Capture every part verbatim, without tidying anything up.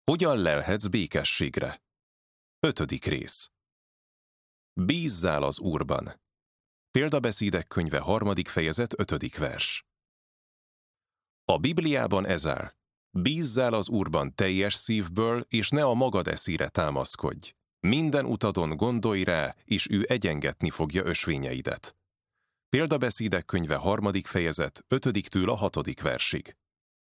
Hogyan lelhetsz békességre? Ötödik rész. Bízzál az Úrban. Példabeszédek könyve harmadik fejezet ötödik vers. A Bibliában ez áll: bízzál az Úrban teljes szívből, és ne a magad eszére támaszkodj. Minden utadon gondolj rá, és ő egyengetni fogja ösvényeidet. Példabeszédek könyve harmadik fejezet ötödiktől a hatodik versig.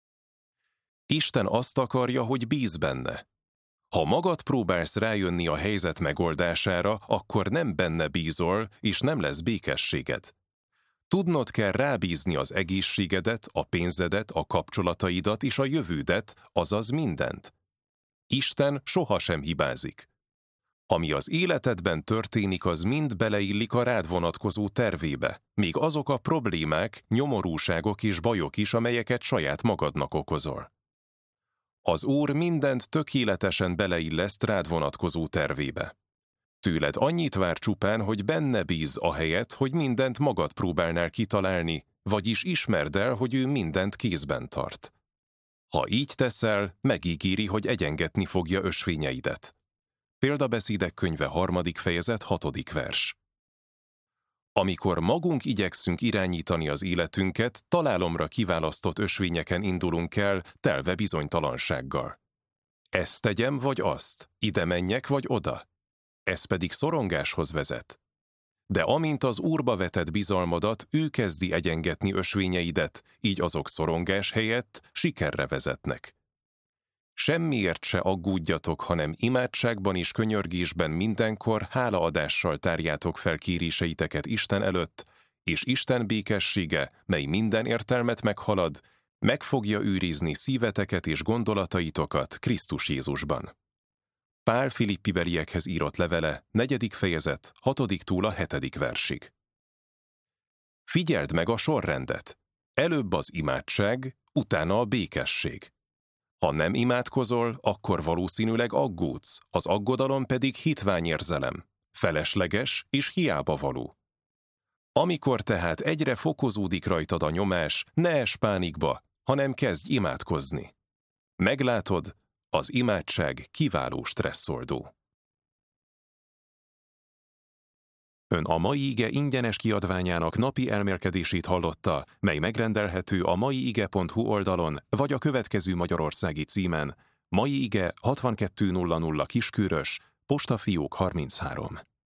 Isten azt akarja, hogy bízz benne. Ha magad próbálsz rájönni a helyzet megoldására, akkor nem benne bízol, és nem lesz békességed. Tudnod kell rábízni az egészségedet, a pénzedet, a kapcsolataidat és a jövődet, azaz mindent. Isten sohasem hibázik. Ami az életedben történik, az mind beleillik a rád vonatkozó tervébe, még azok a problémák, nyomorúságok és bajok is, amelyeket saját magadnak okozol. Az Úr mindent tökéletesen beleilleszt rád vonatkozó tervébe. Tőled annyit vár csupán, hogy benne bíz ahelyett, hogy mindent magad próbálnál kitalálni, vagyis ismerd el, hogy ő mindent kézben tart. Ha így teszel, megígéri, hogy egyengetni fogja ösvényeidet. Példabeszédek könyve harmadik fejezet hatodik vers. Amikor magunk igyekszünk irányítani az életünket, találomra kiválasztott ösvényeken indulunk el, telve bizonytalansággal. Ezt tegyem vagy azt, ide menjek vagy oda. Ez pedig szorongáshoz vezet. De amint az Úrba vetett bizalmadat, ő kezdi egyengetni ösvényeidet, így azok szorongás helyett sikerre vezetnek. Semmiért se aggódjatok, hanem imádságban és könyörgésben mindenkor hálaadással tárjátok fel kéréseiteket Isten előtt, és Isten békessége, mely minden értelmet meghalad, meg fogja őrizni szíveteket és gondolataitokat Krisztus Jézusban. Pál Filippibeliekhez írott levele, negyedik fejezet, hatodiktól a hetedik versig. Figyeld meg a sorrendet! Előbb az imádság, utána a békesség. Ha nem imádkozol, akkor valószínűleg aggódsz, az aggodalom pedig hitványérzelem, felesleges és hiába való. Amikor tehát egyre fokozódik rajtad a nyomás, ne ess pánikba, hanem kezdj imádkozni. Meglátod, az imádság kiváló stresszoldó. Ön a mai ige ingyenes kiadványának napi elmélkedését hallotta, mely megrendelhető a maiige pont hu oldalon, vagy a következő magyarországi címen: Mai Ige hatvankettő nulla nulla Kiskörös, postafiók harminchárom.